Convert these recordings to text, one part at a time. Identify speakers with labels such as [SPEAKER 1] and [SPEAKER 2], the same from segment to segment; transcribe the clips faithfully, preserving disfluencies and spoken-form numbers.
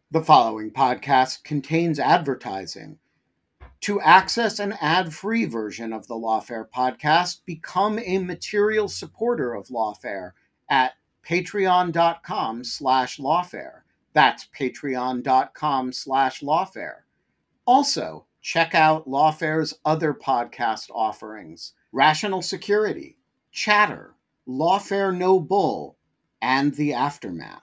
[SPEAKER 1] The following podcast contains advertising. To access an ad-free version of the Lawfare podcast, become a material supporter of Lawfare at patreon.com slash lawfare. That's patreon.com slash lawfare. Also, check out Lawfare's other podcast offerings: Rational Security, Chatter, Lawfare No Bull, and The Aftermath.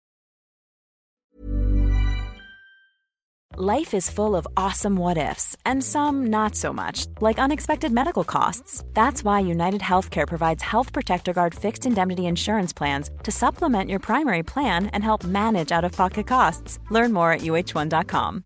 [SPEAKER 2] Life is full of awesome what-ifs, and some not so much, like unexpected medical costs. That's why United Healthcare provides Health Protector Guard fixed indemnity insurance plans to supplement your primary plan and help manage out-of-pocket costs. Learn more at U H one dot com.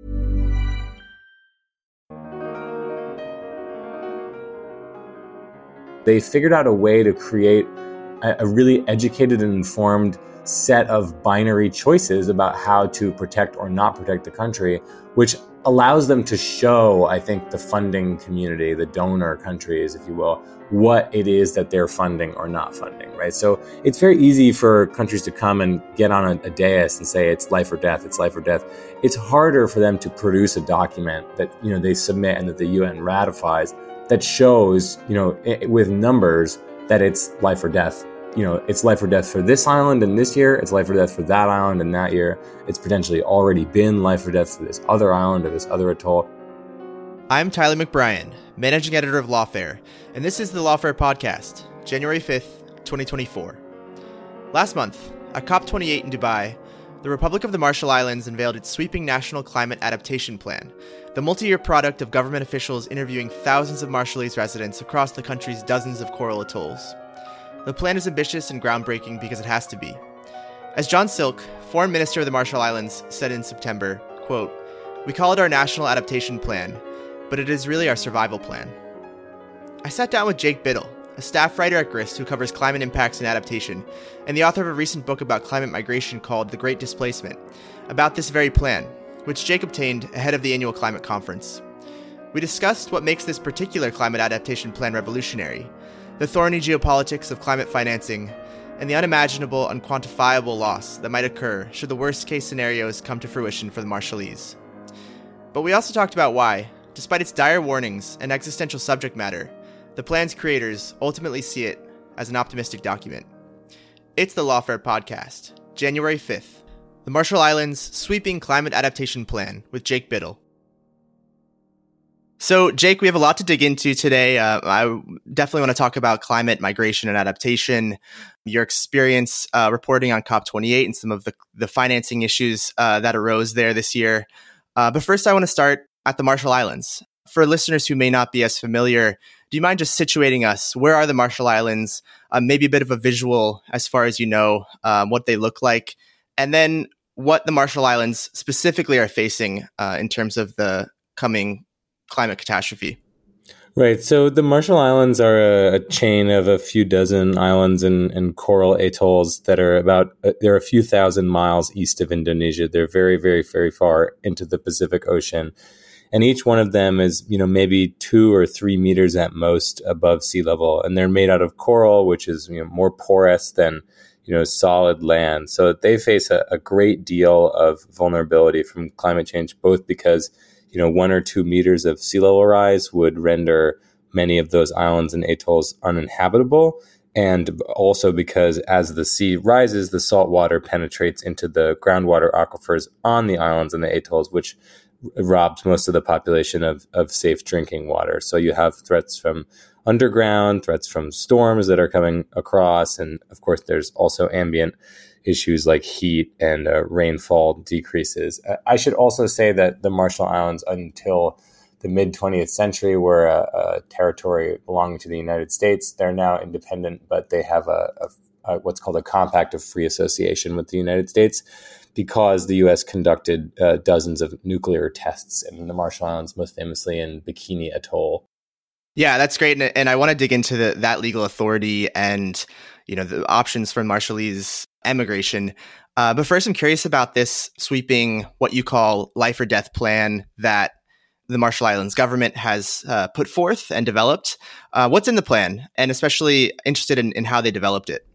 [SPEAKER 3] They figured out a way to create a, a really educated and informed set of binary choices about how to protect or not protect the country, which allows them to show, I think, the funding community, the donor countries, if you will, what it is that they're funding or not funding, right? So it's very easy for countries to come and get on a, a dais and say it's life or death, it's life or death. It's harder for them to produce a document that, you know, they submit and that the U N ratifies that shows, you know, it, with numbers that it's life or death. You know, it's life or death for this island in this year, it's life or death for that island in that year. It's potentially already been life or death for this other island or this other atoll.
[SPEAKER 4] I'm Tyler McBrien, Managing Editor of Lawfare, and this is the Lawfare Podcast, January fifth, twenty twenty-four. Last month, at COP twenty-eight in Dubai, the Republic of the Marshall Islands unveiled its sweeping National Climate Adaptation Plan, the multi-year product of government officials interviewing thousands of Marshallese residents across the country's dozens of coral atolls. The plan is ambitious and groundbreaking because it has to be. As John Silk, Foreign Minister of the Marshall Islands, said in September, quote, "We call it our National Adaptation Plan, but it is really our survival plan." I sat down with Jake Biddle, a staff writer at Grist who covers climate impacts and adaptation, and the author of a recent book about climate migration called The Great Displacement, about this very plan, which Jake obtained ahead of the annual climate conference. We discussed what makes this particular climate adaptation plan revolutionary, the thorny geopolitics of climate financing, and the unimaginable, unquantifiable loss that might occur should the worst-case scenarios come to fruition for the Marshallese. But we also talked about why, despite its dire warnings and existential subject matter, the plan's creators ultimately see it as an optimistic document. It's the Lawfare Podcast, January fifth, the Marshall Islands Sweeping Climate Adaptation Plan with Jake Biddle. So, Jake, we have a lot to dig into today. Uh, I definitely want to talk about climate migration and adaptation, your experience uh, reporting on COP twenty-eight and some of the, the financing issues uh, that arose there this year. Uh, but first, I want to start at the Marshall Islands. For listeners who may not be as familiar, do you mind just situating us? Where are the Marshall Islands? Uh, maybe a bit of a visual as far as you know, um, what they look like, and then what the Marshall Islands specifically are facing uh, in terms of the coming climate catastrophe.
[SPEAKER 3] Right. So the Marshall Islands are a, a chain of a few dozen islands and, and coral atolls that are about, uh, they're a few thousand miles east of Indonesia. They're very, very, very far into the Pacific Ocean. And each one of them is, you know, maybe two or three meters at most above sea level. And they're made out of coral, which is, you know, more porous than, you know, solid land. So they face a, a great deal of vulnerability from climate change, both because you know, one or two meters of sea level rise would render many of those islands and atolls uninhabitable. And also because as the sea rises, the salt water penetrates into the groundwater aquifers on the islands and the atolls, which robs most of the population of, of safe drinking water. So you have threats from underground, threats from storms that are coming across. And of course, there's also ambient issues like heat and uh, rainfall decreases. I should also say that the Marshall Islands, until the mid-twentieth century, were a, a territory belonging to the United States. They're now independent, but they have a, a, a what's called a compact of free association with the United States because the U S conducted uh, dozens of nuclear tests in the Marshall Islands, most famously in Bikini Atoll.
[SPEAKER 4] Yeah, that's great. And, and I want to dig into the, that legal authority and, you know, the options for Marshallese emigration. Uh, but first, I'm curious about this sweeping, what you call life or death plan that the Marshall Islands government has uh, put forth and developed. Uh, what's in the plan? And especially interested in, in how they developed it.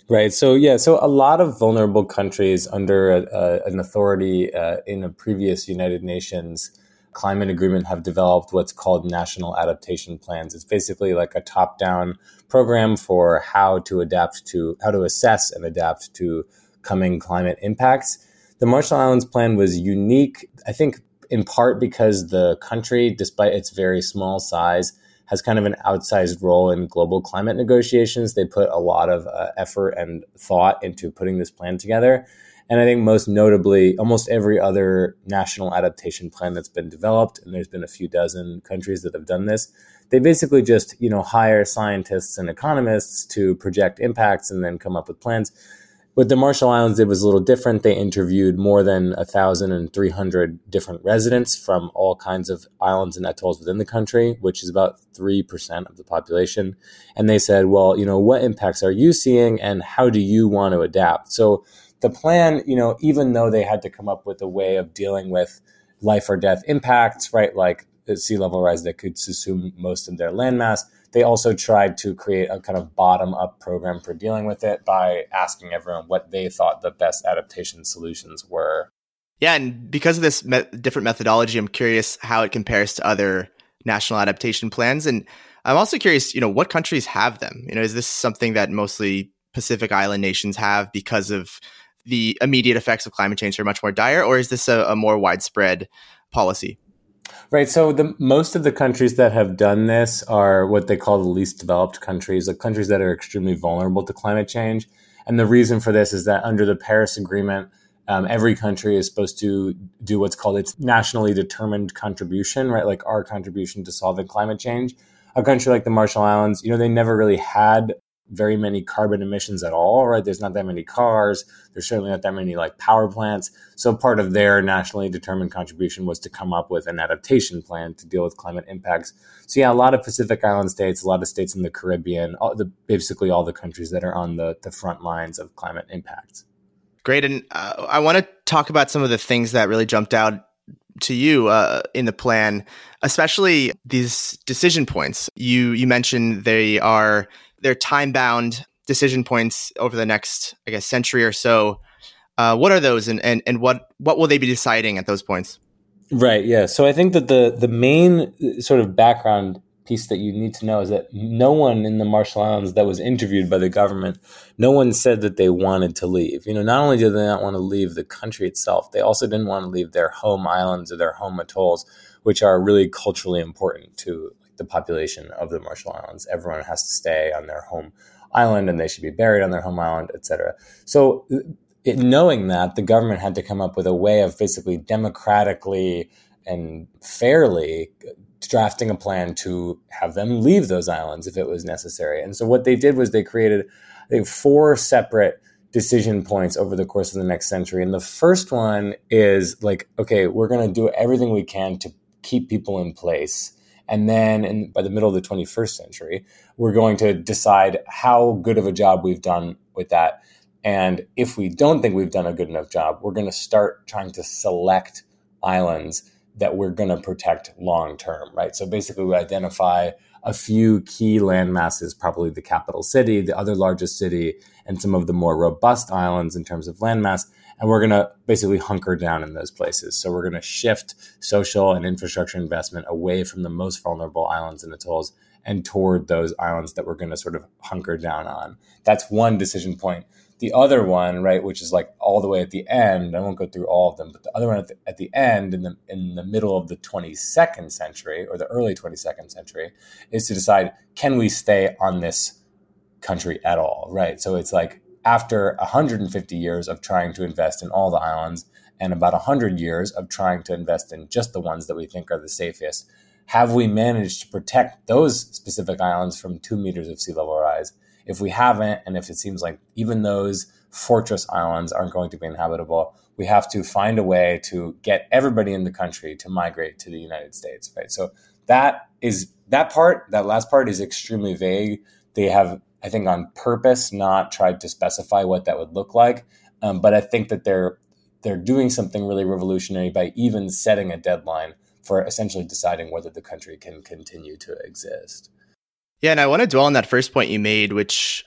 [SPEAKER 3] Right. So, yeah, so a lot of vulnerable countries under a, a, an authority uh, in a previous United Nations climate agreement have developed what's called national adaptation plans. It's basically like a top-down program for how to adapt to, how to assess and adapt to coming climate impacts. The Marshall Islands Plan was unique, I think, in part because the country, despite its very small size, has kind of an outsized role in global climate negotiations. They put a lot of uh, effort and thought into putting this plan together. And I think most notably, almost every other national adaptation plan that's been developed, and there's been a few dozen countries that have done this, they basically just, you know, hire scientists and economists to project impacts and then come up with plans. With the Marshall Islands, it was a little different. They interviewed more than one thousand three hundred different residents from all kinds of islands and atolls within the country, which is about three percent of the population. And they said, well, you know, what impacts are you seeing and how do you want to adapt? So the plan, you know, even though they had to come up with a way of dealing with life or death impacts, right, like the sea level rise that could subsume most of their landmass, they also tried to create a kind of bottom-up program for dealing with it by asking everyone what they thought the best adaptation solutions were.
[SPEAKER 4] Yeah, and because of this me- different methodology, I'm curious how it compares to other national adaptation plans. And I'm also curious, you know, what countries have them? You know, is this something that mostly Pacific Island nations have because of the immediate effects of climate change are much more dire, or is this a, a more widespread policy?
[SPEAKER 3] Right. So the most of the countries that have done this are what they call the least developed countries, like countries that are extremely vulnerable to climate change. And the reason for this is that under the Paris Agreement, um, every country is supposed to do what's called its nationally determined contribution, right? Like our contribution to solving climate change. A country like the Marshall Islands, you know, they never really had very many carbon emissions at all, right? There's not that many cars. There's certainly not that many like power plants. So part of their nationally determined contribution was to come up with an adaptation plan to deal with climate impacts. So yeah, a lot of Pacific Island states, a lot of states in the Caribbean, all the, basically all the countries that are on the, the front lines of climate impacts.
[SPEAKER 4] Great. And uh, I want to talk about some of the things that really jumped out to you uh, in the plan, especially these decision points. You you mentioned they are they're time-bound decision points over the next, I guess, century or so. Uh, what are those, and, and and what what will they be deciding at those points?
[SPEAKER 3] Right. Yeah. So I think that the the main sort of background piece that you need to know is that no one in the Marshall Islands that was interviewed by the government, no one said that they wanted to leave. You know, not only did they not want to leave the country itself, they also didn't want to leave their home islands or their home atolls, which are really culturally important to the population of the Marshall Islands. Everyone has to stay on their home island and they should be buried on their home island, et cetera. So it, knowing that, the government had to come up with a way of basically democratically and fairly drafting a plan to have them leave those islands if it was necessary. And so what they did was they created, I think, four separate decision points over the course of the next century. And the first one is like, okay, we're going to do everything we can to keep people in place. And then in, by the middle of the twenty-first century, we're going to decide how good of a job we've done with that. And if we don't think we've done a good enough job, we're going to start trying to select islands that we're going to protect long term, right? So basically we identify a few key land masses, probably the capital city, the other largest city, and some of the more robust islands in terms of landmass. And we're going to basically hunker down in those places. So we're going to shift social and infrastructure investment away from the most vulnerable islands and atolls and toward those islands that we're going to sort of hunker down on. That's one decision point. The other one, right, which is like all the way at the end, I won't go through all of them, but the other one at the, at the end, in the in the middle of the twenty-second century or the early twenty-second century, is to decide, can we stay on this country at all, right? So it's like after one hundred fifty years of trying to invest in all the islands and about one hundred years of trying to invest in just the ones that we think are the safest, have we managed to protect those specific islands from two meters of sea level rise? If we haven't, and if it seems like even those fortress islands aren't going to be inhabitable, we have to find a way to get everybody in the country to migrate to the United States, right? So that is that part, that last part is extremely vague. They have, I think, on purpose not tried to specify what that would look like. Um, but I think that they're they're doing something really revolutionary by even setting a deadline for essentially deciding whether the country can continue to exist.
[SPEAKER 4] Yeah, and I want to dwell on that first point you made, which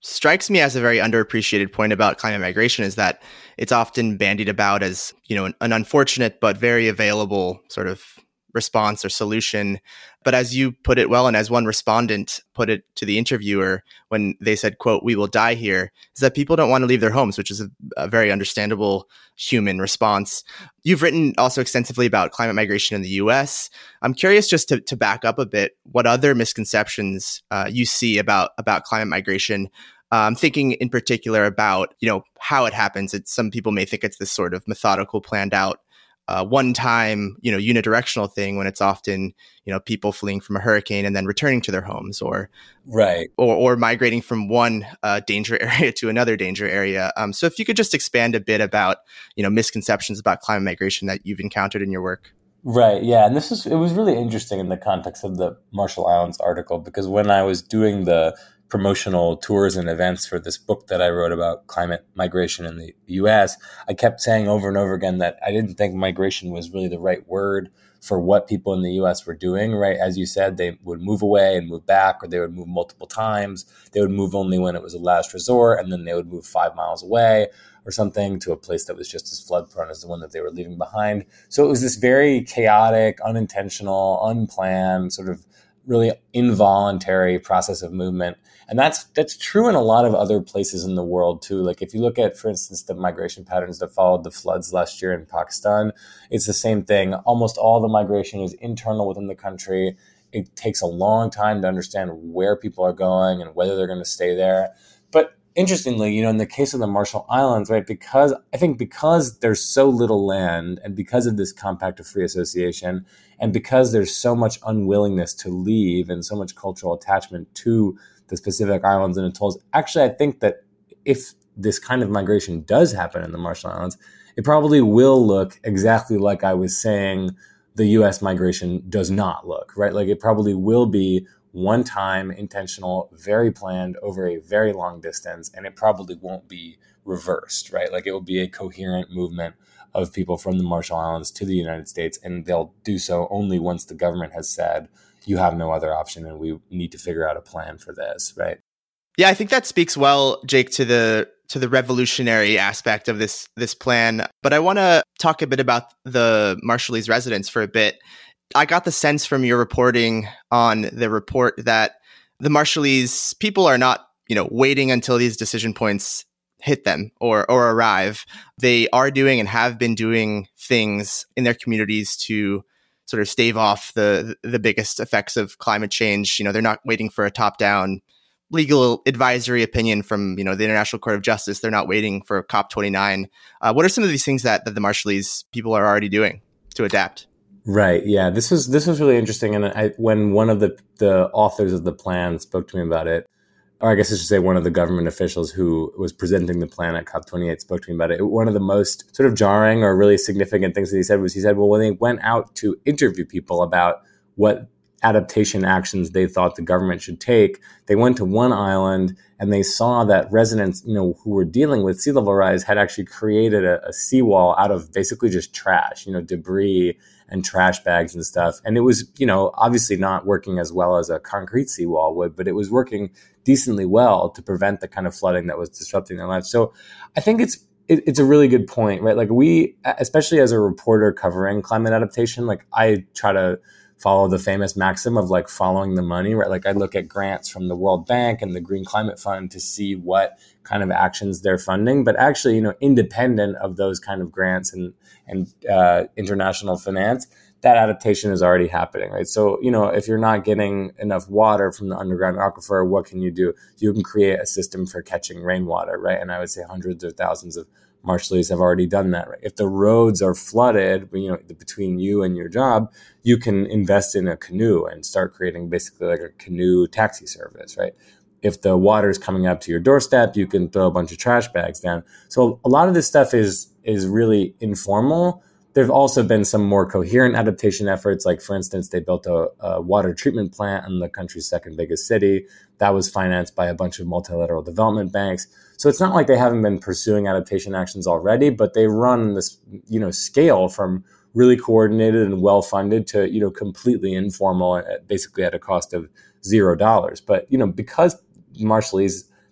[SPEAKER 4] strikes me as a very underappreciated point about climate migration is that it's often bandied about as, you know, an, an unfortunate but very available sort of response or solution. But as you put it well, and as one respondent put it to the interviewer when they said, quote, "We will die here," is that people don't want to leave their homes, which is a, a very understandable human response. You've written also extensively about climate migration in the U S. I'm curious, just to, to back up a bit, what other misconceptions uh, you see about, about climate migration. Uh, I'm thinking in particular about, you know, how it happens. It's, some people may think it's this sort of methodical, planned out, uh, one time, you know, unidirectional thing, when it's often, you know, people fleeing from a hurricane and then returning to their homes, or
[SPEAKER 3] right,
[SPEAKER 4] or, or migrating from one uh, danger area to another danger area. Um, so if you could just expand a bit about, you know, misconceptions about climate migration that you've encountered in your work.
[SPEAKER 3] Right. Yeah. And this is, it was really interesting in the context of the Marshall Islands article, because when I was doing the promotional tours and events for this book that I wrote about climate migration in the U S, I kept saying over and over again that I didn't think migration was really the right word for what people in the U S were doing, right? As you said, they would move away and move back, or they would move multiple times. They would move only when it was a last resort, and then they would move five miles away or something to a place that was just as flood prone as the one that they were leaving behind. So it was this very chaotic, unintentional, unplanned, sort of really involuntary process of movement. And that's that's true in a lot of other places in the world too. Like if you look at, for instance, the migration patterns that followed the floods last year in Pakistan, it's the same thing. Almost all the migration is internal within the country. It takes a long time to understand where people are going and whether they're going to stay there. But interestingly, you know, in the case of the Marshall Islands, right, because I think because there's so little land, and because of this compact of free association, and because there's so much unwillingness to leave and so much cultural attachment to the specific islands and atolls, actually, I think that if this kind of migration does happen in the Marshall Islands, it probably will look exactly like I was saying the U S migration does not look, right? Like it probably will be one time, intentional, very planned over a very long distance, and it probably won't be reversed, right? Like it will be a coherent movement of people from the Marshall Islands to the United States, and they'll do so only once the government has said, you have no other option and we need to figure out a plan for this, right?
[SPEAKER 4] Yeah, I think that speaks well, Jake, to the to the revolutionary aspect of this this plan. But I want to talk a bit about the Marshallese residents for a bit. I got the sense from your reporting on the report that the Marshallese people are not, you know, waiting until these decision points hit them or or arrive. They are doing and have been doing things in their communities to sort of stave off the the biggest effects of climate change. You know, they're not waiting for a top-down legal advisory opinion from, you know, the International Court of Justice. They're not waiting for COP twenty-nine. Uh, what are some of these things that, that the Marshallese people are already doing to adapt?
[SPEAKER 3] Right. Yeah. This was this was really interesting. And I, when one of the, the authors of the plan spoke to me about it, or I guess I should say one of the government officials who was presenting the plan at COP twenty-eight spoke to me about it. One of the most sort of jarring or really significant things that he said was, he said, well, when they went out to interview people about what adaptation actions they thought the government should take, they went to one island and they saw that residents, you know, who were dealing with sea level rise had actually created a, a seawall out of basically just trash, you know, debris and trash bags and stuff. And it was, you know, obviously not working as well as a concrete seawall would, but it was working decently well to prevent the kind of flooding that was disrupting their lives. So I think it's it, it's a really good point, right? Like we, especially as a reporter covering climate adaptation, like I try to follow the famous maxim of like following the money, right? Like I look at grants from the World Bank and the Green Climate Fund to see what kind of actions they're funding. But actually, you know, independent of those kind of grants and, and uh, international finance, that adaptation is already happening, right? So, you know, if you're not getting enough water from the underground aquifer, what can you do? You can create a system for catching rainwater, right? And I would say hundreds or thousands of Marshallese have already done that, right? If the roads are flooded, you know, between you and your job, you can invest in a canoe and start creating basically like a canoe taxi service, right? If the water is coming up to your doorstep, you can throw a bunch of trash bags down. So a lot of this stuff is is really informal. There have also been some more coherent adaptation efforts. Like, for instance, they built a, a water treatment plant in the country's second biggest city. That was financed by a bunch of multilateral development banks. So it's not like they haven't been pursuing adaptation actions already, but they run this, you know, scale from really coordinated and well-funded to, you know, completely informal, basically at a cost of zero dollars. But, you know, because Marshallese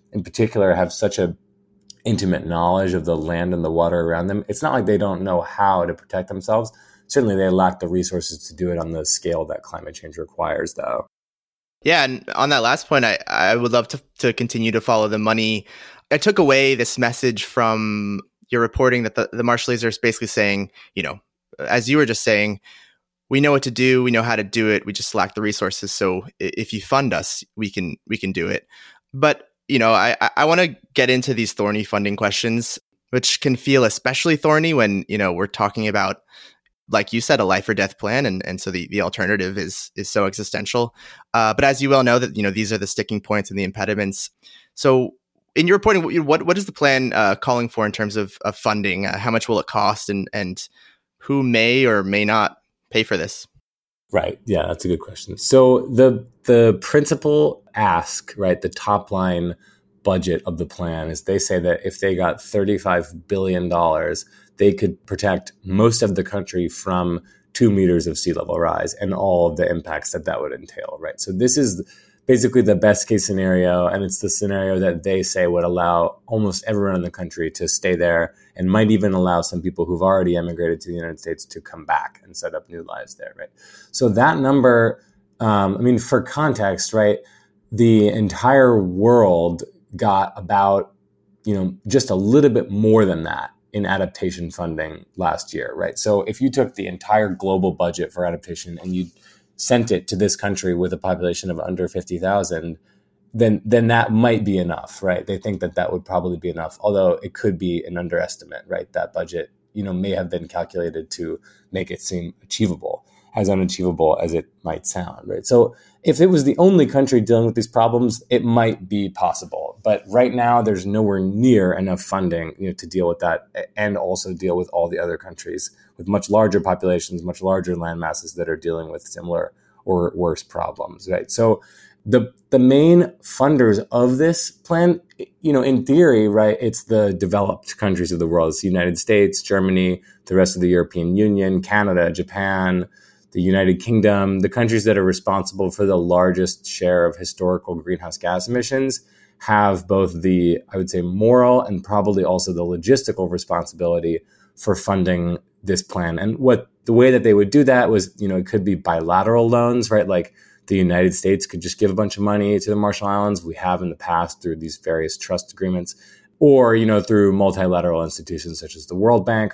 [SPEAKER 3] in particular have such a intimate knowledge of the land and the water around them. It's not like they don't know how to protect themselves. Certainly they lack the resources to do it on the scale that climate change requires, though.
[SPEAKER 4] Yeah, and on that last point, I, I would love to, to continue to follow the money. I took away this message from your reporting that the, the Marshallese are basically saying, you know, as you were just saying, we know what to do, we know how to do it, we just lack the resources. So if you fund us, we can we can do it. But, you know, I, I want to get into these thorny funding questions, which can feel especially thorny when, you know, we're talking about, like you said, a life or death plan. And, and so the, the alternative is is so existential. Uh, but as you well know, that, you know, these are the sticking points and the impediments. So in your reporting, what what is the plan uh, calling for in terms of, of funding? Uh, how much will it cost, and and who may or may not pay for this?
[SPEAKER 3] Right. Yeah, that's a good question. So the the principal ask, right, the top line budget of the plan is they say that if they got thirty-five billion dollars, they could protect most of the country from two meters of sea level rise and all of the impacts that that would entail, right? So this is basically the best case scenario, and it's the scenario that they say would allow almost everyone in the country to stay there and might even allow some people who've already emigrated to the United States to come back and set up new lives there, right? So that number, um, I mean, for context, right, the entire world got about, you know, just a little bit more than that in adaptation funding last year, right? So if you took the entire global budget for adaptation and you sent it to this country with a population of under fifty thousand, then then that might be enough, right? They think that that would probably be enough, although it could be an underestimate, right? That budget, you know, may have been calculated to make it seem achievable, as unachievable as it might sound, right? So if it was the only country dealing with these problems, it might be possible. But right now, there's nowhere near enough funding, you know, to deal with that and also deal with all the other countries with much larger populations, much larger land masses that are dealing with similar or worse problems, right? So the the main funders of this plan, you know, in theory, right, it's the developed countries of the world. It's the United States, Germany, the rest of the European Union, Canada, Japan, the United Kingdom, the countries that are responsible for the largest share of historical greenhouse gas emissions have both the, I would say, moral and probably also the logistical responsibility for funding this plan. And what the way that they would do that was, you know, it could be bilateral loans, right? Like the United States could just give a bunch of money to the Marshall Islands. We have in the past through these various trust agreements, or, you know, through multilateral institutions such as the World Bank,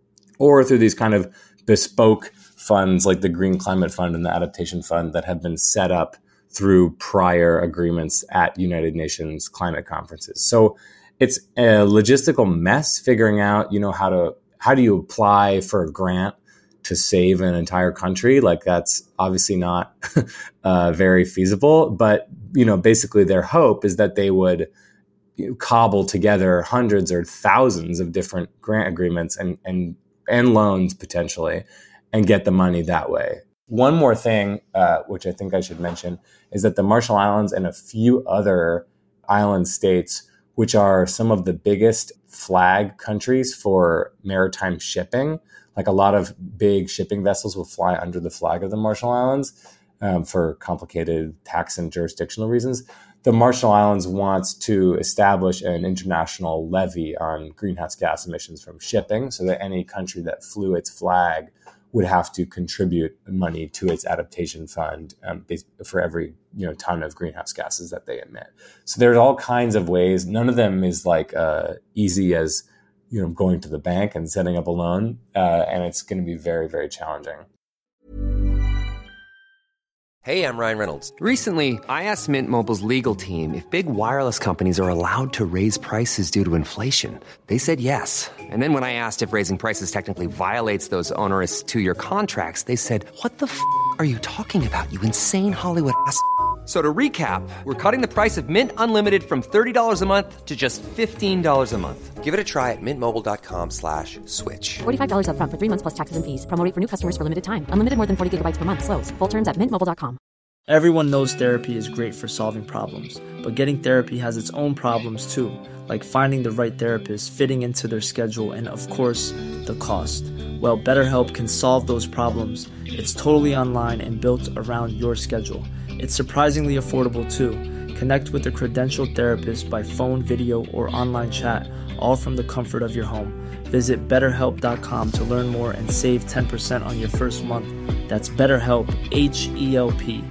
[SPEAKER 3] or through these kind of bespoke funds like the Green Climate Fund and the Adaptation Fund that have been set up through prior agreements at United Nations climate conferences. So it's a logistical mess figuring out, you know, how to how do you apply for a grant to save an entire country? Like that's obviously not uh, very feasible. But, you know, basically their hope is that they would, you know, cobble together hundreds or thousands of different grant agreements and and and loans potentially and get the money that way. One more thing, uh, which I think I should mention, is that the Marshall Islands and a few other island states, which are some of the biggest flag countries for maritime shipping, like a lot of big shipping vessels will fly under the flag of the Marshall Islands um, for complicated tax and jurisdictional reasons. The Marshall Islands wants to establish an international levy on greenhouse gas emissions from shipping so that any country that flew its flag would have to contribute money to its adaptation fund um, for every, you know, ton of greenhouse gases that they emit. So there's all kinds of ways. None of them is like uh, easy as, you know, going to the bank and setting up a loan, uh, and it's going to be very, very challenging.
[SPEAKER 5] Hey, I'm Ryan Reynolds. Recently, I asked Mint Mobile's legal team if big wireless companies are allowed to raise prices due to inflation. They said yes. And then when I asked if raising prices technically violates those onerous two-year contracts, they said, "What the f*** are you talking about, you insane Hollywood ass f- So to recap, we're cutting the price of Mint Unlimited from thirty dollars a month to just fifteen dollars a month. Give it a try at mintmobile.com slash switch.
[SPEAKER 6] forty-five dollars up front for three months plus taxes and fees. Promo rate for new customers for limited time. Unlimited more than forty gigabytes per month. Slows full terms at mint mobile dot com.
[SPEAKER 7] Everyone knows therapy is great for solving problems, but getting therapy has its own problems too, like finding the right therapist, fitting into their schedule, and of course, the cost. Well, BetterHelp can solve those problems. It's totally online and built around your schedule. It's surprisingly affordable too. Connect with a credentialed therapist by phone, video, or online chat, all from the comfort of your home. Visit better help dot com to learn more and save ten percent on your first month. That's BetterHelp, H E L P.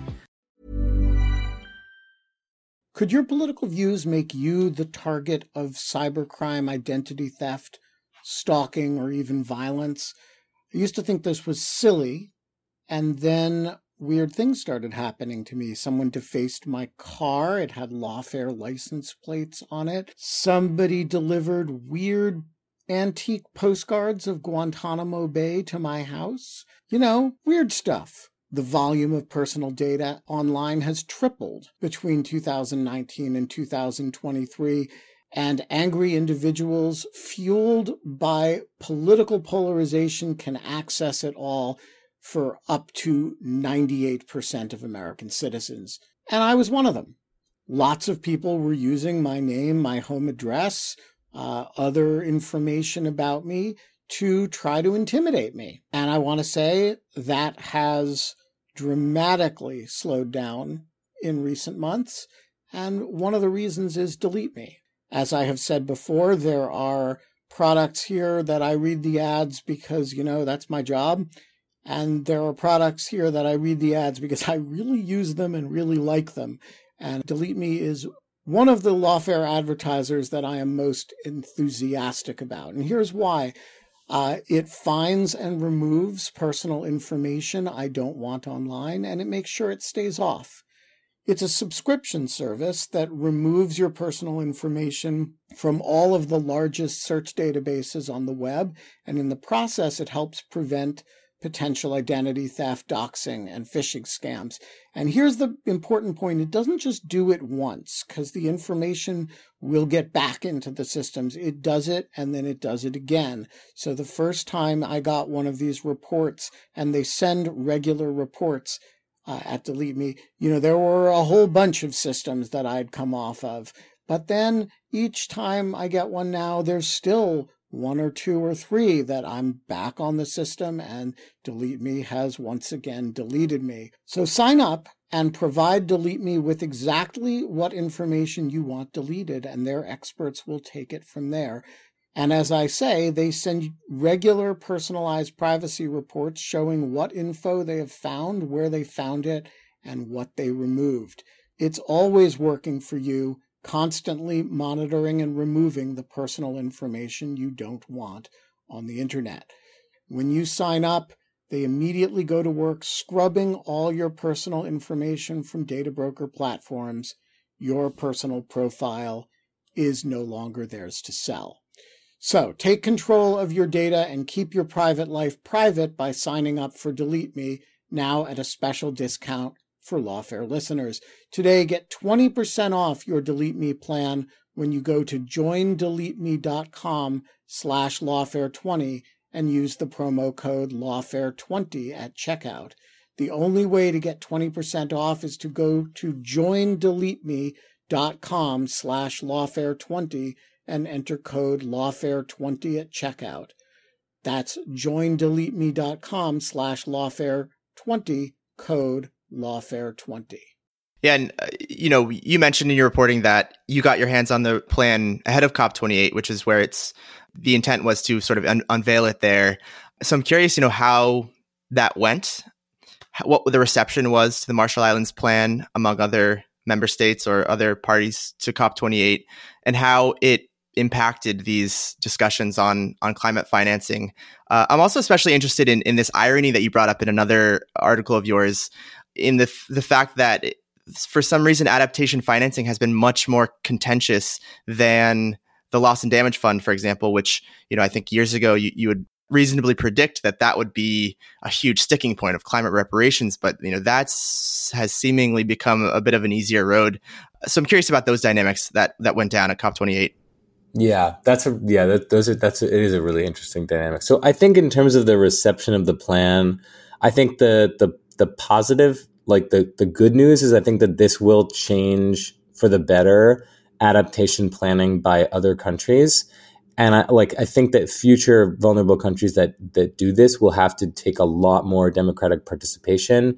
[SPEAKER 1] Could your political views make you the target of cybercrime, identity theft, stalking, or even violence? I used to think this was silly, and then weird things started happening to me. Someone defaced my car. It had Lawfare license plates on it. Somebody delivered weird antique postcards of Guantanamo Bay to my house. You know, weird stuff. The volume of personal data online has tripled between two thousand nineteen and two thousand twenty-three, and angry individuals fueled by political polarization can access it all for up to ninety-eight percent of American citizens. And I was one of them. Lots of people were using my name, my home address, uh, other information about me to try to intimidate me. And I want to say that has dramatically slowed down in recent months. And one of the reasons is Delete Me. As I have said before, there are products here that I read the ads because, you know, that's my job. And there are products here that I read the ads because I really use them and really like them. And Delete Me is one of the Lawfare advertisers that I am most enthusiastic about. And here's why. Uh, it finds and removes personal information I don't want online, and it makes sure it stays off. It's a subscription service that removes your personal information from all of the largest search databases on the web, and in the process, it helps prevent potential identity theft, doxing, and phishing scams. And here's the important point. It doesn't just do it once, because the information will get back into the systems. It does it, and then it does it again. So the first time I got one of these reports, and they send regular reports uh, at Delete Me, you know, there were a whole bunch of systems that I'd come off of. But then each time I get one now, there's still one or two or three that I'm back on the system, and Delete Me has once again deleted me. So sign up and provide Delete Me with exactly what information you want deleted, and their experts will take it from there. And as I say, they send regular personalized privacy reports showing what info they have found, where they found it, and what they removed. It's always working for you, constantly monitoring and removing the personal information you don't want on the internet. When you sign up, they immediately go to work scrubbing all your personal information from data broker platforms. Your personal profile is no longer theirs to sell. So take control of your data and keep your private life private by signing up for Delete Me, now at a special discount for Lawfare listeners. Today, get twenty percent off your Delete Me plan when you go to join delete me dot com slash lawfare twenty and use the promo code lawfare twenty at checkout. The only way to get twenty percent off is to go to join delete me dot com slash lawfare twenty and enter code lawfare twenty at checkout. That's join delete me dot com slash lawfare twenty, code lawfare twenty.
[SPEAKER 4] Yeah, and uh, you know, you mentioned in your reporting that you got your hands on the plan ahead of COP twenty-eight, which is where it's the intent was to sort of un- unveil it there. So I'm curious, you know, how that went, what the reception was to the Marshall Islands plan among other member states or other parties to COP twenty-eight, and how it impacted these discussions on on climate financing. Uh, I'm also especially interested in in this irony that you brought up in another article of yours, in the the fact that it, for some reason adaptation financing has been much more contentious than the loss and damage fund, for example, which, you know, I think years ago you, you would reasonably predict that that would be a huge sticking point of climate reparations. But, you know, that's has seemingly become a bit of an easier road. So I'm curious about those dynamics that that went down at COP twenty-eight.
[SPEAKER 3] Yeah, that's a yeah. That, those are that's a, it is a really interesting dynamic. So I think in terms of the reception of the plan, I think the the the positive, like the the good news is I think that this will change for the better adaptation planning by other countries, and I like I think that future vulnerable countries that that do this will have to take a lot more democratic participation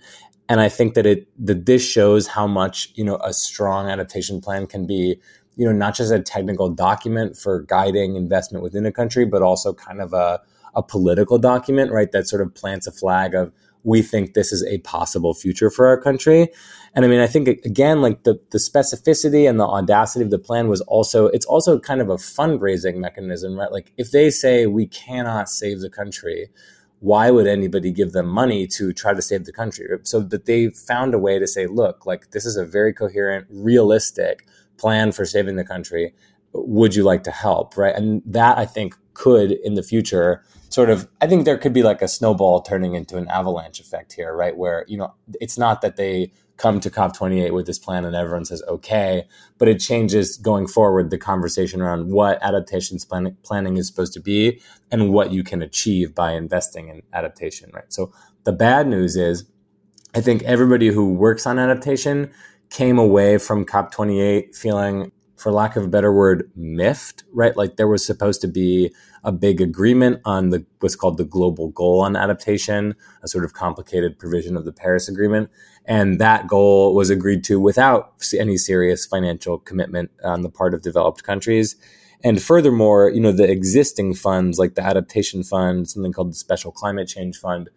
[SPEAKER 3] And I think that it that this shows how much, you know, a strong adaptation plan can be, you know, not just a technical document for guiding investment within a country, but also kind of a, a political document, right? That sort of plants a flag of, we think this is a possible future for our country. And I mean, I think, again, like the, the specificity and the audacity of the plan was also, it's also kind of a fundraising mechanism, right? Like if they say we cannot save the country, why would anybody give them money to try to save the country? So that they found a way to say, look, like this is a very coherent, realistic plan for saving the country. Would you like to help? Right. And that, I think, could in the future sort of, I think there could be like a snowball turning into an avalanche effect here, right? Where, you know, it's not that they come to COP twenty-eight with this plan and everyone says, okay, but it changes going forward the conversation around what adaptation plan- planning is supposed to be and what you can achieve by investing in adaptation, right? So the bad news is, I think everybody who works on adaptation came away from COP twenty-eight feeling, for lack of a better word, miffed, right? Like there was supposed to be a big agreement on the what's called the global goal on adaptation, a sort of complicated provision of the Paris Agreement. And that goal was agreed to without any serious financial commitment on the part of developed countries. And furthermore, you know, the existing funds like the Adaptation Fund, something called the Special Climate Change Fund,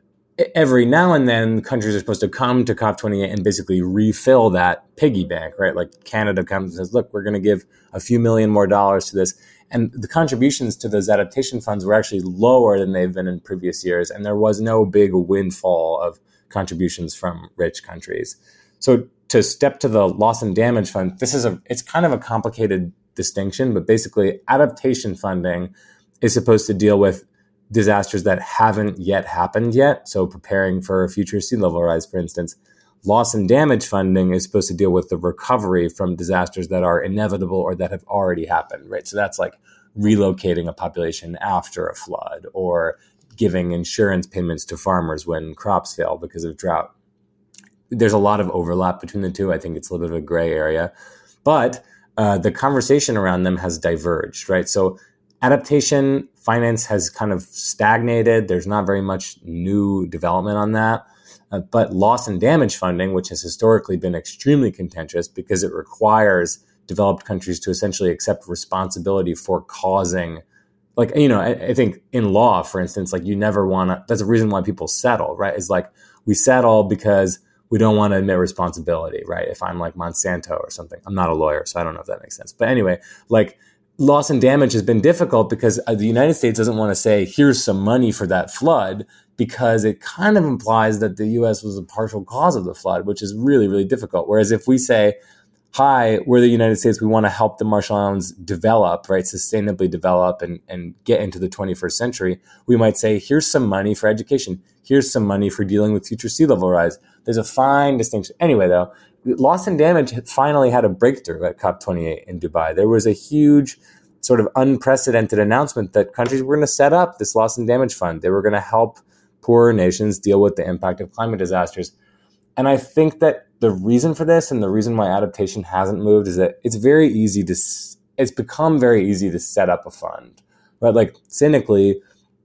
[SPEAKER 3] every now and then countries are supposed to come to COP twenty-eight and basically refill that piggy bank, right? Like Canada comes and says, look, we're going to give a few million more dollars to this. And the contributions to those adaptation funds were actually lower than they've been in previous years. And there was no big windfall of contributions from rich countries. So to step to the loss and damage fund, this is a, it's kind of a complicated distinction, but basically adaptation funding is supposed to deal with disasters that haven't yet happened yet. So preparing for a future sea level rise, for instance. Loss and damage funding is supposed to deal with the recovery from disasters that are inevitable or that have already happened, right? So that's like relocating a population after a flood or giving insurance payments to farmers when crops fail because of drought. There's a lot of overlap between the two. I think it's a little bit of a gray area, but uh, the conversation around them has diverged, right? So adaptation finance has kind of stagnated. There's not very much new development on that. Uh, but loss and damage funding, which has historically been extremely contentious because it requires developed countries to essentially accept responsibility for causing, like, you know, I, I think in law, for instance, like you never want to, that's a reason why people settle, right? Is like we settle because we don't want to admit responsibility, right? If I'm like Monsanto or something, I'm not a lawyer, so I don't know if that makes sense. But anyway, like loss and damage has been difficult because the United States doesn't want to say, here's some money for that flood, because it kind of implies that the U S was a partial cause of the flood, which is really, really difficult. Whereas if we say, hi, we're the United States, we want to help the Marshall Islands develop, right, sustainably develop and, and get into the twenty-first century, we might say, here's some money for education. Here's some money for dealing with future sea level rise. There's a fine distinction. Anyway, though, loss and damage finally had a breakthrough at COP twenty-eight in Dubai. There was a huge sort of unprecedented announcement that countries were going to set up this loss and damage fund. They were going to help poorer nations deal with the impact of climate disasters. And I think that the reason for this and the reason why adaptation hasn't moved is that it's very easy to, it's become very easy to set up a fund, right? Like cynically,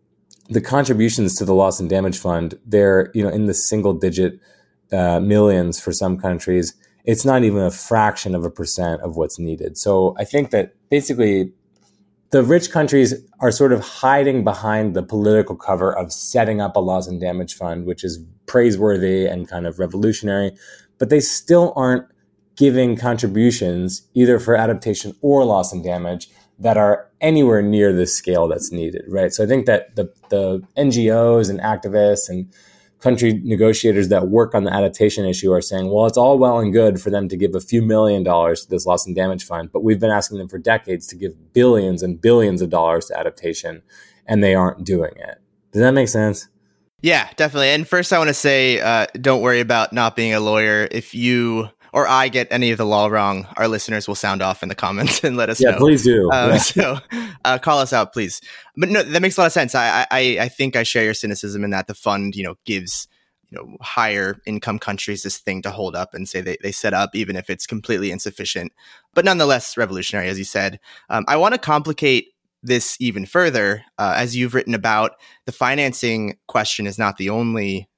[SPEAKER 3] the contributions to the loss and damage fund, they're, you know, in the single digit uh, millions for some countries. It's not even a fraction of a percent of what's needed. So I think that basically the rich countries are sort of hiding behind the political cover of setting up a loss and damage fund, which is praiseworthy and kind of revolutionary, but they still aren't giving contributions either for adaptation or loss and damage that are anywhere near the scale that's needed, right? So I think that the, the N G Os and activists and country negotiators that work on the adaptation issue are saying, well, it's all well and good for them to give a few million dollars to this loss and damage fund, but we've been asking them for decades to give billions and billions of dollars to adaptation, and they aren't doing it. Does that make sense?
[SPEAKER 4] Yeah, definitely. And first, I want to say, uh, don't worry about not being a lawyer. If you or I get any of the law wrong, our listeners will sound off in the comments and let us
[SPEAKER 3] yeah,
[SPEAKER 4] know.
[SPEAKER 3] Yeah, please do.
[SPEAKER 4] Um,
[SPEAKER 3] yeah.
[SPEAKER 4] So uh, call us out, please. But no, that makes a lot of sense. I, I I think I share your cynicism in that the fund, you know, gives you know higher income countries this thing to hold up and say they, they set up, even if it's completely insufficient, but nonetheless revolutionary, as you said. Um, I want to complicate this even further. Uh, as you've written about, the financing question is not the only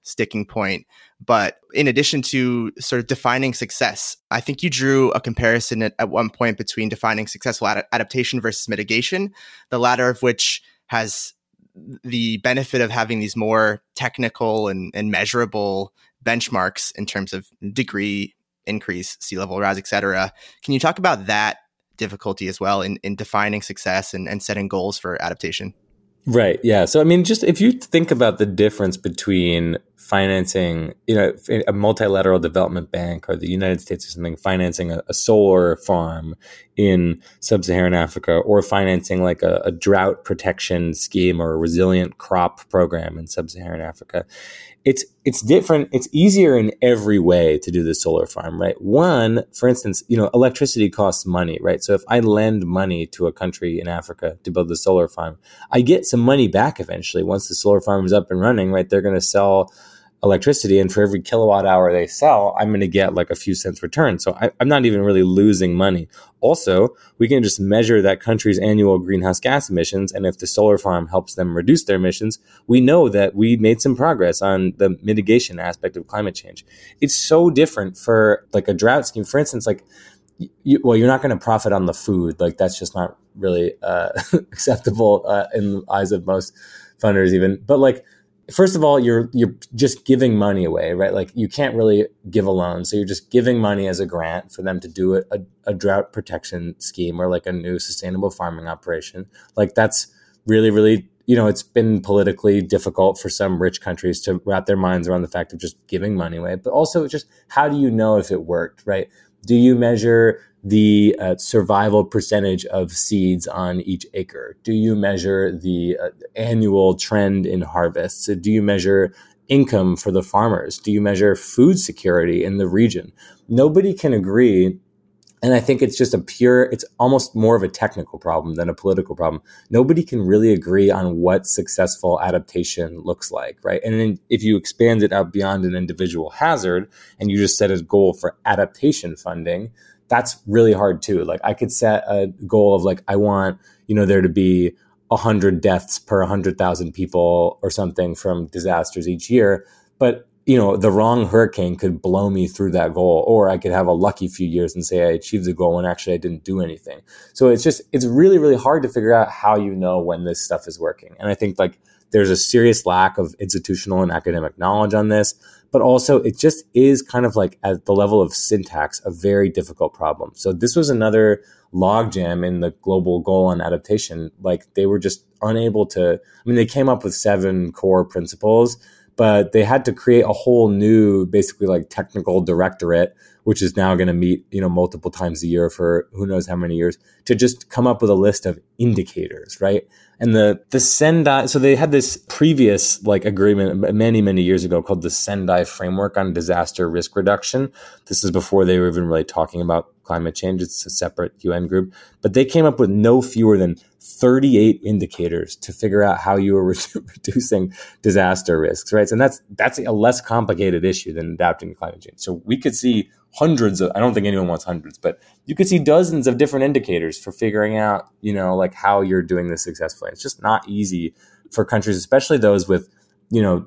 [SPEAKER 4] sticking point. But in addition to sort of defining success, I think you drew a comparison at, at one point between defining successful ad- adaptation versus mitigation, the latter of which has the benefit of having these more technical and, and measurable benchmarks in terms of degree increase, sea level rise, et cetera. Can you talk about that difficulty as well in, in defining success and, and setting goals for adaptation?
[SPEAKER 3] Right. Yeah. So, I mean, just if you think about the difference between financing, you know, a multilateral development bank or the United States or something financing a, a solar farm in sub-Saharan Africa, or financing like a, a drought protection scheme or a resilient crop program in sub-Saharan Africa, it's it's different. It's easier in every way to do the solar farm, right? One, for instance, you know, electricity costs money, right? So if I lend money to a country in Africa to build the solar farm, I get some money back eventually. Once the solar farm is up and running, right, they're going to sell electricity, and for every kilowatt hour they sell, I'm going to get like a few cents return. So I, I'm not even really losing money. Also, we can just measure that country's annual greenhouse gas emissions, and if the solar farm helps them reduce their emissions, we know that we made some progress on the mitigation aspect of climate change. It's so different for like a drought scheme. For instance, like, you, well, you're not going to profit on the food. Like, that's just not really uh, acceptable uh, in the eyes of most funders even. But like, first of all, you're you're just giving money away, right? Like, you can't really give a loan. So you're just giving money as a grant for them to do a, a, a drought protection scheme or like a new sustainable farming operation. Like, that's really, really, you know, it's been politically difficult for some rich countries to wrap their minds around the fact of just giving money away. But also, just how do you know if it worked, right? Do you measure the uh, survival percentage of seeds on each acre? Do you measure the uh, annual trend in harvests? So do you measure income for the farmers? Do you measure food security in the region? Nobody can agree. And I think it's just a pure, it's almost more of a technical problem than a political problem. Nobody can really agree on what successful adaptation looks like, right? And then if you expand it out beyond an individual hazard and you just set a goal for adaptation funding, that's really hard too. Like, I could set a goal of like, I want, you know, there to be a hundred deaths per a hundred thousand people or something from disasters each year. But, you know, the wrong hurricane could blow me through that goal, or I could have a lucky few years and say I achieved the goal when actually I didn't do anything. So it's just, it's really, really hard to figure out how you know when this stuff is working. And I think like there's a serious lack of institutional and academic knowledge on this. But also, it just is kind of like at the level of syntax, a very difficult problem. So this was another logjam in the global goal on adaptation. Like, they were just unable to, I mean, they came up with seven core principles, but they had to create a whole new, basically like technical directorate, which is now going to meet, you know, multiple times a year for who knows how many years, to just come up with a list of indicators, right? And the the Sendai, so they had this previous like agreement many, many years ago called the Sendai Framework on Disaster Risk Reduction. This is before they were even really talking about climate change. It's a separate U N group. But they came up with no fewer than thirty-eight indicators to figure out how you were re- reducing disaster risks, right? And that's that's a less complicated issue than adapting to climate change. So we could see hundreds of, I don't think anyone wants hundreds, but you could see dozens of different indicators for figuring out, you know, like how you're doing this successfully. It's just not easy for countries, especially those with, you know,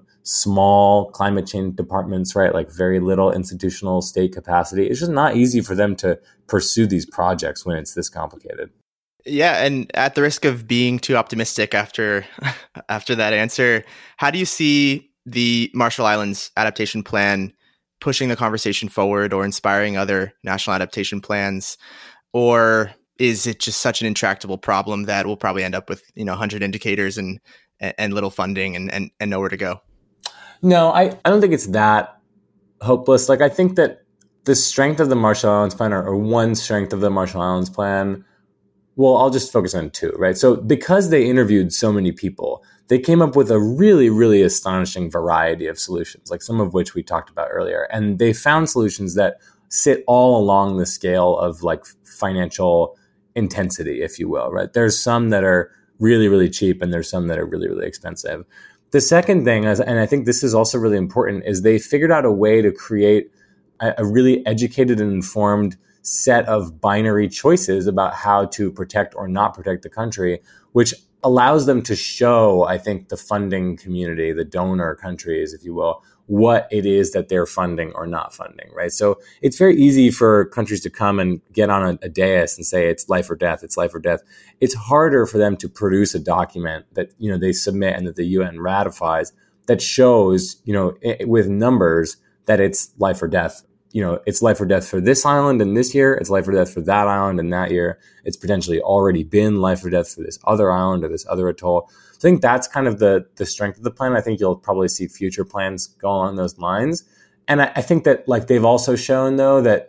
[SPEAKER 3] small climate change departments, right? Like very little institutional state capacity. It's just not easy for them to pursue these projects when it's this complicated.
[SPEAKER 4] Yeah, and at the risk of being too optimistic after after that answer, how do you see the Marshall Islands adaptation plan pushing the conversation forward or inspiring other national adaptation plans? Or is it just such an intractable problem that we'll probably end up with, you know, one hundred indicators and and little funding and, and, and nowhere to go?
[SPEAKER 3] No, I, I don't think it's that hopeless. Like, I think that the strength of the Marshall Islands Plan, or, or one strength of the Marshall Islands Plan, well, I'll just focus on two, right? So because they interviewed so many people, they came up with a really, really astonishing variety of solutions, like some of which we talked about earlier. And they found solutions that sit all along the scale of like financial intensity, if you will, right? There's some that are really, really cheap, and there's some that are really, really expensive. The second thing, is, and I think this is also really important, is they figured out a way to create a, a really educated and informed set of binary choices about how to protect or not protect the country, which allows them to show, I think, the funding community, the donor countries, if you will, what it is that they're funding or not funding, right? So it's very easy for countries to come and get on a, a dais and say it's life or death, it's life or death. It's harder for them to produce a document that, you know, they submit and that the U N ratifies that shows, you know, it, with numbers that it's life or death. You know, it's life or death for this island and this year, it's life or death for that island and that year. It's potentially already been life or death for this other island or this other atoll. So I think that's kind of the the strength of the plan. I think you'll probably see future plans go along those lines. And I, I think that like they've also shown though that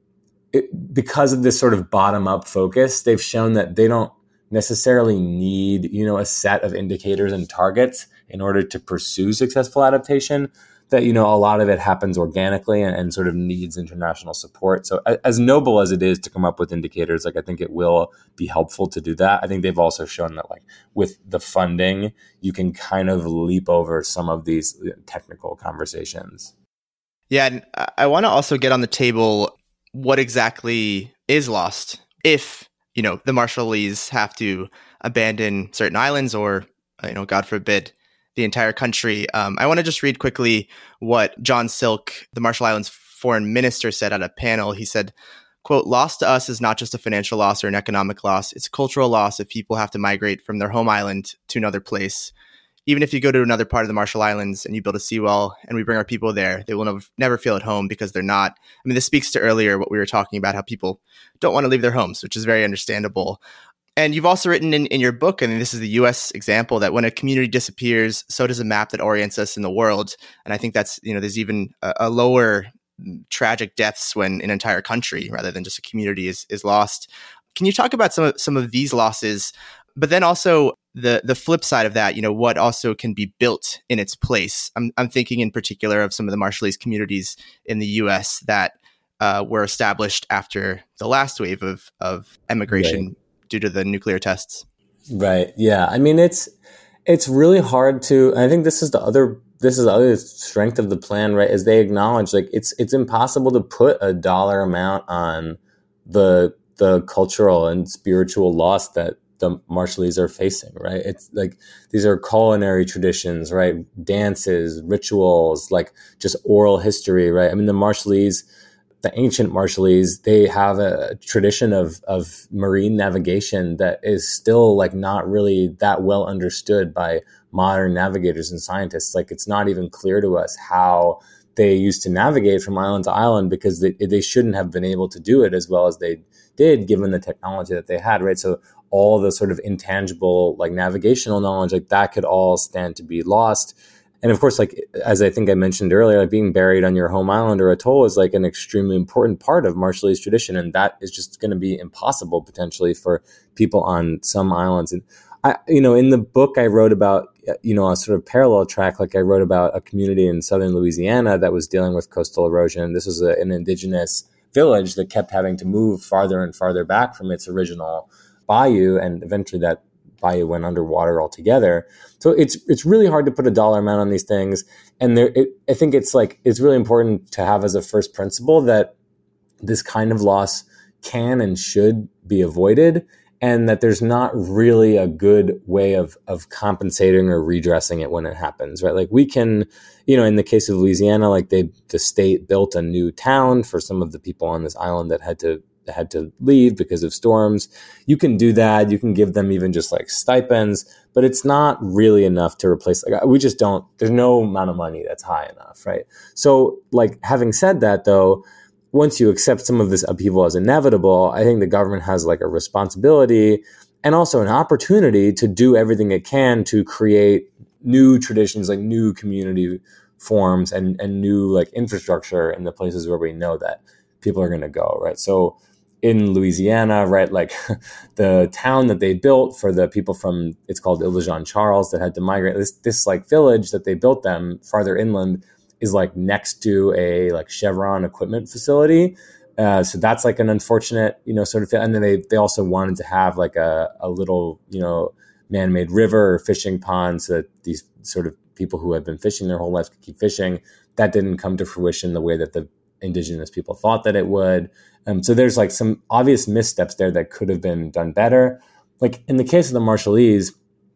[SPEAKER 3] it, because of this sort of bottom up focus, they've shown that they don't necessarily need, you know, a set of indicators and targets in order to pursue successful adaptation. That, you know, a lot of it happens organically and, and sort of needs international support. So as noble as it is to come up with indicators, like I think it will be helpful to do that. I think they've also shown that like with the funding, you can kind of leap over some of these technical conversations.
[SPEAKER 4] Yeah, and I want to also get on the table what exactly is lost if, you know, the Marshallese have to abandon certain islands or, you know, God forbid, the entire country. Um, I want to just read quickly what John Silk, the Marshall Islands foreign minister, said at a panel. He said, quote, "Loss to us is not just a financial loss or an economic loss. It's a cultural loss if people have to migrate from their home island to another place. Even if you go to another part of the Marshall Islands and you build a seawall and we bring our people there, they will never, never feel at home because they're not." I mean, this speaks to earlier what we were talking about, how people don't want to leave their homes, which is very understandable. And you've also written in, in your book, and this is the U S example, that when a community disappears, so does a map that orients us in the world. And I think that's, you know, there's even a, a lower tragic deaths when an entire country rather than just a community is is lost. Can you talk about some of, some of these losses, but then also the the flip side of that, you know, what also can be built in its place? I'm, I'm thinking in particular of some of the Marshallese communities in the U S that uh, were established after the last wave of, of emigration. Right. Due to the nuclear tests.
[SPEAKER 3] Right. Yeah. I mean, it's it's really hard to. I think this is the other this is the other strength of the plan, right? Is they acknowledge like it's it's impossible to put a dollar amount on the the cultural and spiritual loss that the Marshallese are facing, right? It's like these are culinary traditions, right? Dances, rituals, like just oral history, right? I mean, the Marshallese. The ancient Marshallese, they have a tradition of of marine navigation that is still like not really that well understood by modern navigators and scientists. Like it's not even clear to us how they used to navigate from island to island because they, they shouldn't have been able to do it as well as they did given the technology that they had, right? So all the sort of intangible like navigational knowledge, like that could all stand to be lost. And of course, like, as I think I mentioned earlier, like being buried on your home island or atoll is like an extremely important part of Marshallese tradition. And that is just going to be impossible potentially for people on some islands. And I, you know, in the book I wrote about, you know, a sort of parallel track, like I wrote about a community in southern Louisiana that was dealing with coastal erosion. This was a, an indigenous village that kept having to move farther and farther back from its original bayou. And eventually that bayou went underwater altogether. So it's it's really hard to put a dollar amount on these things. And there, it, I think it's like it's really important to have as a first principle that this kind of loss can and should be avoided, and that there's not really a good way of of compensating or redressing it when it happens, right? Like we can, you know, in the case of Louisiana, like they the state built a new town for some of the people on this island that had to had to leave because of storms. You can do that. You can give them even just like stipends, but it's not really enough to replace, like we just don't, there's no amount of money that's high enough, right? So like having said that though, once you accept some of this upheaval as inevitable, I think the government has like a responsibility and also an opportunity to do everything it can to create new traditions, like new community forms and, and new like infrastructure in the places where we know that people are going to go, right? So in Louisiana, right, like the town that they built for the people from, it's called Ile de Jean Charles, that had to migrate, this, this like village that they built them farther inland is like next to a like Chevron equipment facility. Uh, so that's like an unfortunate, you know, sort of, and then they, they also wanted to have like a, a little, you know, man-made river or fishing pond so that these sort of people who had been fishing their whole lives could keep fishing. That didn't come to fruition the way that the indigenous people thought that it would. Um, so there's like some obvious missteps there that could have been done better. Like in the case of the Marshallese,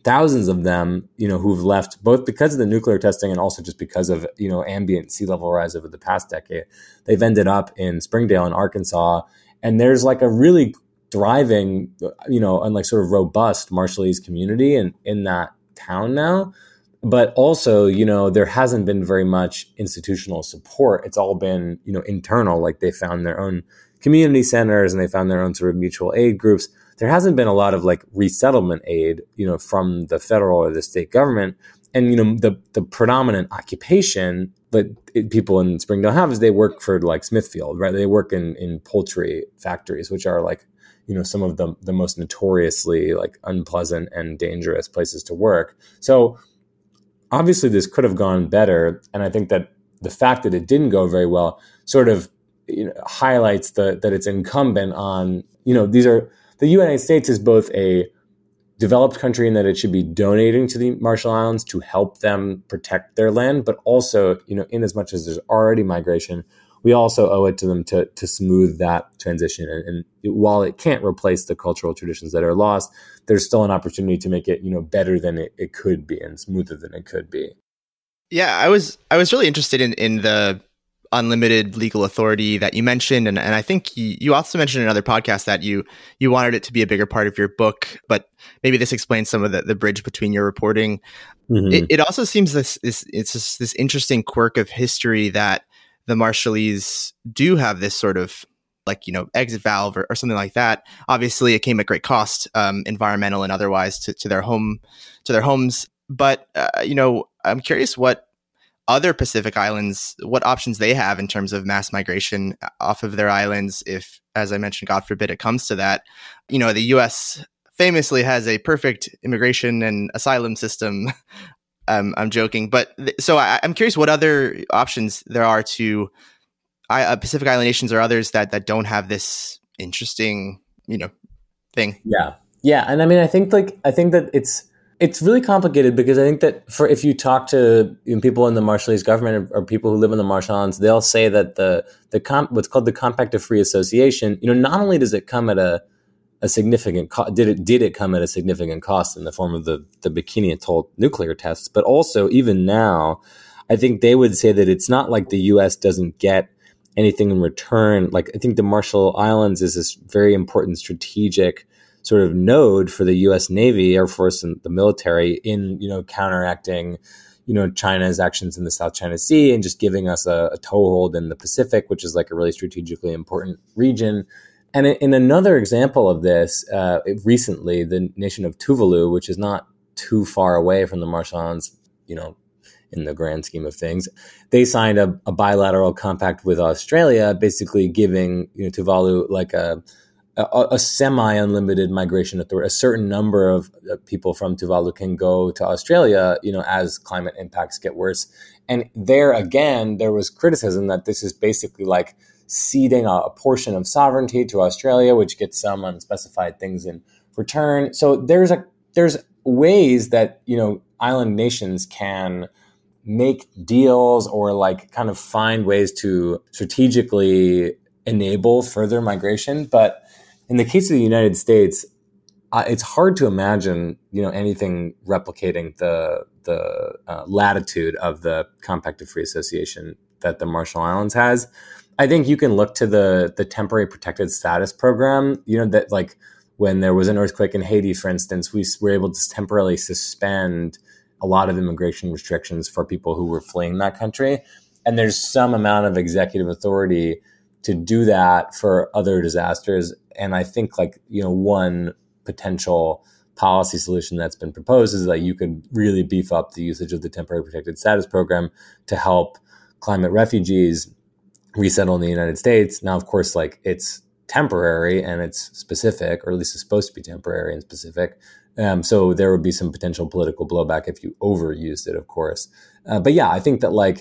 [SPEAKER 3] thousands of them, you know, who've left both because of the nuclear testing and also just because of, you know, ambient sea level rise over the past decade. They've ended up in Springdale in Arkansas. And there's like a really thriving, you know, and like sort of robust Marshallese community in, in that town now. But also, you know, there hasn't been very much institutional support. It's all been, you know, internal, like they found their own community centers and they found their own sort of mutual aid groups. There hasn't been a lot of like resettlement aid, you know, from the federal or the state government. And, you know, the the predominant occupation that it, people in Springdale have is they work for like Smithfield, right? They work in, in poultry factories, which are like, you know, some of the, the most notoriously like unpleasant and dangerous places to work. So obviously this could have gone better. And I think that the fact that it didn't go very well sort of, you know, highlights the, that it's incumbent on, you know, these are, the United States is both a developed country in that it should be donating to the Marshall Islands to help them protect their land, but also, you know, in as much as there's already migration, we also owe it to them to to smooth that transition. And, and it, while it can't replace the cultural traditions that are lost, there's still an opportunity to make it, you know, better than it, it could be and smoother than it could be.
[SPEAKER 4] Yeah, I was I was really interested in, in the unlimited legal authority that you mentioned. And, and I think you, you also mentioned in another podcast that you you wanted it to be a bigger part of your book, but maybe this explains some of the, the bridge between your reporting. Mm-hmm. It, it also seems this, this it's this, this interesting quirk of history that the Marshallese do have this sort of like, you know, exit valve or, or something like that. Obviously, it came at great cost, um, environmental and otherwise, to, to their home, to their homes. But, uh, you know, I'm curious what other Pacific islands, what options they have in terms of mass migration off of their islands. If, as I mentioned, God forbid it comes to that, you know, the U S famously has a perfect immigration and asylum system. um, I'm joking, but th- so I, I'm curious what other options there are to I, uh, Pacific Island nations or others that that don't have this interesting, you know, thing.
[SPEAKER 3] Yeah, yeah, and I mean, I think like I think that it's. It's really complicated because I think that for if you talk to you know, people in the Marshallese government or, or people who live in the Marshall Islands, they'll say that the the comp, what's called the Compact of Free Association, you know, not only does it come at a a significant cost, did it did it come at a significant cost in the form of the the Bikini Atoll nuclear tests, but also even now, I think they would say that it's not like the U S doesn't get anything in return. Like I think the Marshall Islands is this very important strategic sort of node for the U S Navy, Air Force, and the military in, you know, counteracting, you know, China's actions in the South China Sea and just giving us a, a toehold in the Pacific, which is like a really strategically important region. And in another example of this, uh, recently, the nation of Tuvalu, which is not too far away from the Marshall Islands, you know, in the grand scheme of things, they signed a, a bilateral compact with Australia, basically giving, you know, Tuvalu like a A, a semi-unlimited migration authority. A certain number of people from Tuvalu can go to Australia, you know, as climate impacts get worse. And there again, there was criticism that this is basically like ceding a, a portion of sovereignty to Australia, which gets some unspecified things in return. So there's a there's ways that, you know, island nations can make deals or like kind of find ways to strategically enable further migration, but in the case of the United States, uh, it's hard to imagine, you know, anything replicating the the uh, latitude of the Compact of Free Association that the Marshall Islands has. I think you can look to the the temporary protected status program. You know that like when there was an earthquake in Haiti, for instance, we were able to temporarily suspend a lot of immigration restrictions for people who were fleeing that country. And there's some amount of executive authority to do that for other disasters. And I think like, you know, one potential policy solution that's been proposed is that you could really beef up the usage of the temporary protected status program to help climate refugees resettle in the United States. Now, of course, like it's temporary and it's specific, or at least it's supposed to be temporary and specific. Um, so there would be some potential political blowback if you overused it, of course. Uh, but yeah, I think that like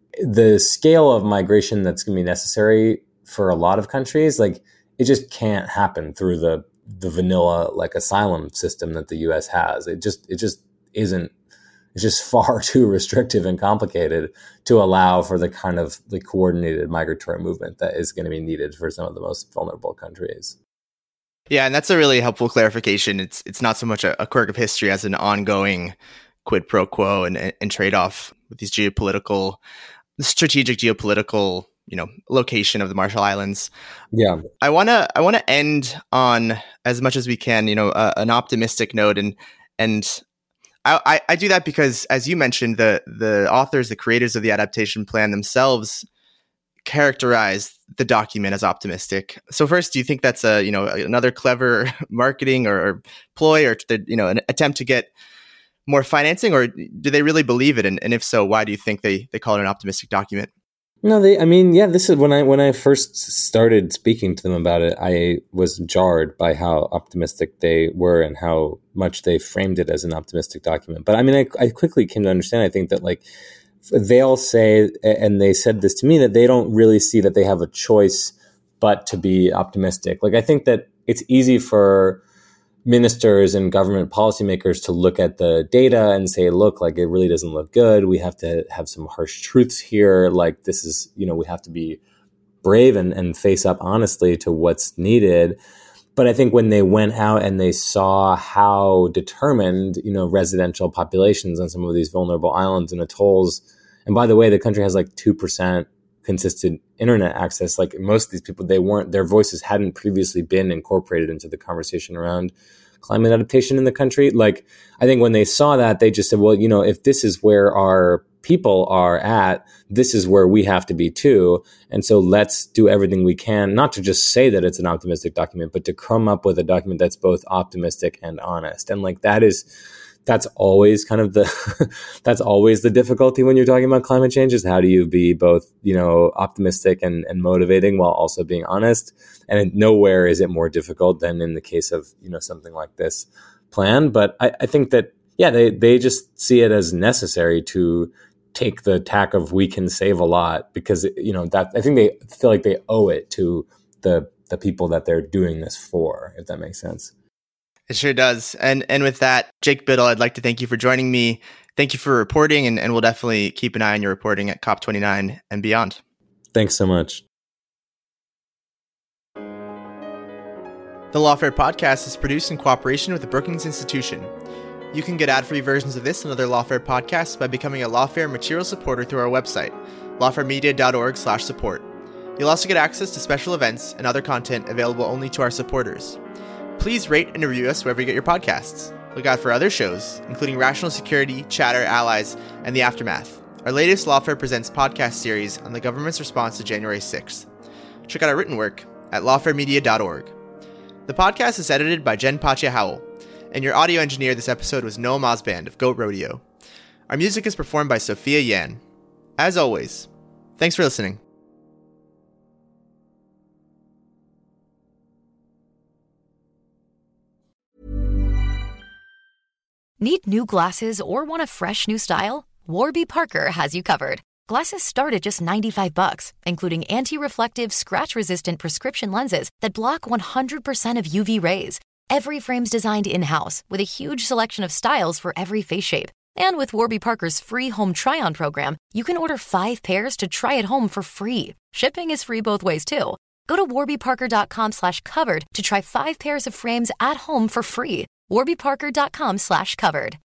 [SPEAKER 3] the scale of migration that's going to be necessary for a lot of countries, like it just can't happen through the the vanilla like asylum system that the U S has. It just it just isn't. It's just far too restrictive and complicated to allow for the kind of the coordinated migratory movement that is going to be needed for some of the most vulnerable countries.
[SPEAKER 4] Yeah, and that's a really helpful clarification. It's it's not so much a, a quirk of history as an ongoing quid pro quo and, and, and trade-off with these geopolitical, strategic geopolitical, you know, location of the Marshall Islands.
[SPEAKER 3] Yeah,
[SPEAKER 4] I wanna I wanna end on, as much as we can, you know, uh, an optimistic note, and and I, I I do that because, as you mentioned, the the authors, the creators of the adaptation plan themselves characterize the document as optimistic. So first, do you think that's a, you know, another clever marketing or, or ploy, or to, you know, an attempt to get more financing, or do they really believe it? And, and if so, why do you think they they call it an optimistic document?
[SPEAKER 3] No, they, I mean, yeah, this is when I, when I first started speaking to them about it, I was jarred by how optimistic they were and how much they framed it as an optimistic document. But I mean, I, I quickly came to understand, I think that like, they all say, and they said this to me, that they don't really see that they have a choice but to be optimistic. Like, I think that it's easy for ministers and government policymakers to look at the data and say, look, like, it really doesn't look good. We have to have some harsh truths here. Like, this is, you know, we have to be brave and, and face up honestly to what's needed. But I think when they went out and they saw how determined, you know, residential populations on some of these vulnerable islands and atolls, and by the way, the country has like two percent consistent internet access. Like, most of these people, they weren't, their voices hadn't previously been incorporated into the conversation around climate adaptation in the country. Like, I think when they saw that, they just said, well, you know, if this is where our people are at, this is where we have to be too. And so let's do everything we can, not to just say that it's an optimistic document, but to come up with a document that's both optimistic and honest. And like, that is, that's always kind of the, that's always the difficulty when you're talking about climate change, is how do you be both, you know, optimistic and, and motivating while also being honest? And nowhere is it more difficult than in the case of, you know, something like this plan. But I, I think that, yeah, they, they just see it as necessary to take the tack of we can save a lot, because, you know, that I think they feel like they owe it to the the people that they're doing this for, if that makes sense.
[SPEAKER 4] It sure does. And and with that, Jake Biddle, I'd like to thank you for joining me. Thank you for reporting, and, and we'll definitely keep an eye on your reporting at COP twenty-nine and beyond.
[SPEAKER 3] Thanks so much.
[SPEAKER 4] The Lawfare podcast is produced in cooperation with the Brookings Institution. You can get ad-free versions of this and other Lawfare podcasts by becoming a Lawfare material supporter through our website, lawfaremedia.org slash support. You'll also get access to special events and other content available only to our supporters. Please rate and review us wherever you get your podcasts. Look out for other shows, including Rational Security, Chatter, Allies, and The Aftermath, our latest Lawfare Presents podcast series on the government's response to January sixth. Check out our written work at lawfaremedia dot org. The podcast is edited by Jen Pacha Howell, and your audio engineer this episode was Noah Mosband of Goat Rodeo. Our music is performed by Sophia Yan. As always, thanks for listening.
[SPEAKER 8] Need new glasses or want a fresh new style? Warby Parker has you covered. Glasses start at just ninety-five bucks, including anti-reflective, scratch-resistant prescription lenses that block one hundred percent of U V rays. Every frame's designed in-house with a huge selection of styles for every face shape. And with Warby Parker's free home try-on program, you can order five pairs to try at home for free. Shipping is free both ways, too. Go to warbyparker.com slash covered to try five pairs of frames at home for free. warbyparker.com slash covered.